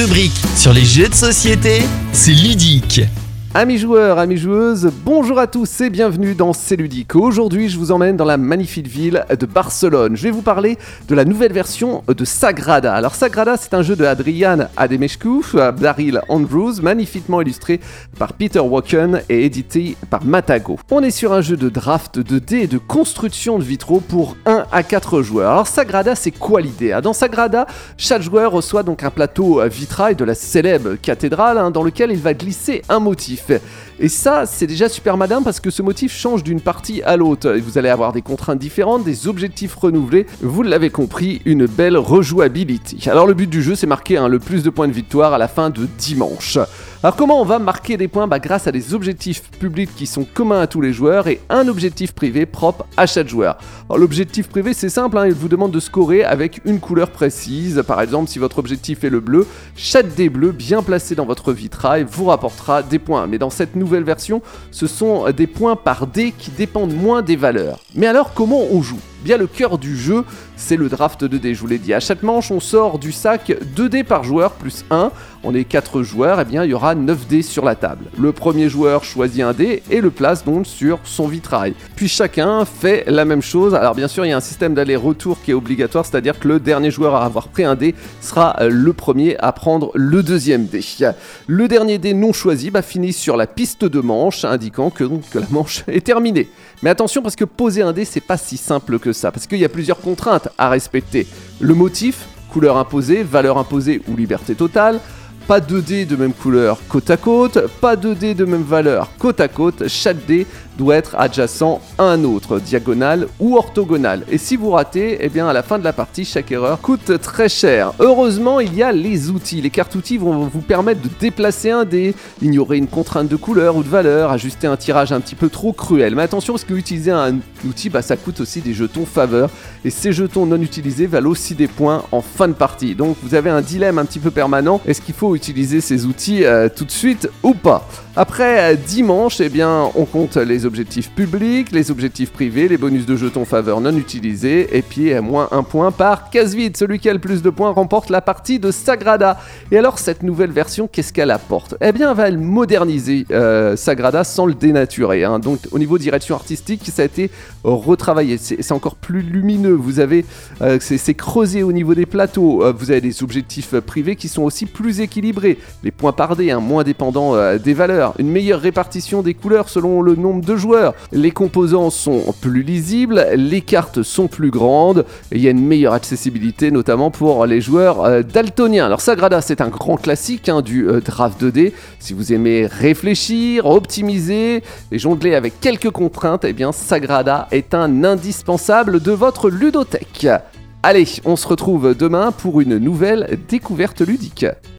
rubrique sur les jeux de société, c'est ludique. Amis joueurs, amis joueuses, bonjour à tous et bienvenue dans C'est ludique. Aujourd'hui, je vous emmène dans la magnifique ville de Barcelone. Je vais vous parler de la nouvelle version de Sagrada. Alors Sagrada, c'est un jeu de Adrian Ademescu, Daryl Andrews, magnifiquement illustré par Peter Walken et édité par Matago. On est sur un jeu de draft de dés et de construction de vitraux pour 1 à 4 joueurs. Alors Sagrada, c'est quoi l'idée ? Dans Sagrada, chaque joueur reçoit donc un plateau vitrail de la célèbre cathédrale dans lequel il va glisser un motif. Et ça, c'est déjà super malin parce que ce motif change d'une partie à l'autre. Vous allez avoir des contraintes différentes, des objectifs renouvelés. Vous l'avez compris, une belle rejouabilité. Alors le but du jeu, c'est marquer le plus de points de victoire à la fin de 10 manches. Alors comment on va marquer des points ? Grâce à des objectifs publics qui sont communs à tous les joueurs et un objectif privé propre à chaque joueur. Alors l'objectif privé, c'est simple, il vous demande de scorer avec une couleur précise. Par exemple, si votre objectif est le bleu, chaque dé bleu bien placé dans votre vitrail vous rapportera des points. Mais dans cette nouvelle version, ce sont des points par dé qui dépendent moins des valeurs. Mais alors comment on joue ? Bien, le cœur du jeu, c'est le draft de dés, je vous l'ai dit. À chaque manche, on sort du sac 2 dés par joueur plus 1. On est 4 joueurs, et bien il y aura 9 dés sur la table. Le premier joueur choisit un dé et le place donc sur son vitrail. Puis chacun fait la même chose. Alors bien sûr, il y a un système d'aller-retour qui est obligatoire, c'est-à-dire que le dernier joueur à avoir pris un dé sera le premier à prendre le deuxième dé. Le dernier dé non choisi finit sur la piste de manche, indiquant que la manche est terminée. Mais attention, parce que poser un dé, c'est pas si simple que ça, parce qu'il y a plusieurs contraintes à respecter. Le motif, couleur imposée, valeur imposée ou liberté totale. Pas 2 dés de même couleur côte à côte, pas 2 dés de même valeur côte à côte, chaque dé doit être adjacent à un autre, diagonal ou orthogonal. Et si vous ratez, à la fin de la partie, chaque erreur coûte très cher. Heureusement, il y a les outils. Les cartes outils vont vous permettre de déplacer un dé, ignorer une contrainte de couleur ou de valeur, ajuster un tirage un petit peu trop cruel. Mais attention, parce que utiliser un outil, ça coûte aussi des jetons faveur. Et ces jetons non utilisés valent aussi des points en fin de partie. Donc vous avez un dilemme un petit peu permanent. Est-ce qu'il faut utiliser ces outils tout de suite ou pas ? Après 10 manches, on compte les objectifs publics, les objectifs privés, les bonus de jetons faveur non utilisés, et puis moins 1 point par case vide. Celui qui a le plus de points remporte la partie de Sagrada. Et alors cette nouvelle version, qu'est-ce qu'elle apporte ? Elle va moderniser Sagrada sans le dénaturer. Donc au niveau direction artistique, ça a été retravaillé. C'est encore plus lumineux. Vous avez, c'est creusé au niveau des plateaux. Vous avez des objectifs privés qui sont aussi plus équilibrés. Les points par dé, moins dépendants des valeurs. Une meilleure répartition des couleurs selon le nombre de joueurs. Les composants sont plus lisibles, les cartes sont plus grandes, et il y a une meilleure accessibilité, notamment pour les joueurs daltoniens. Alors Sagrada, c'est un grand classique du draft 2D. Si vous aimez réfléchir, optimiser et jongler avec quelques contraintes, Sagrada est un indispensable de votre ludothèque. Allez, on se retrouve demain pour une nouvelle découverte ludique.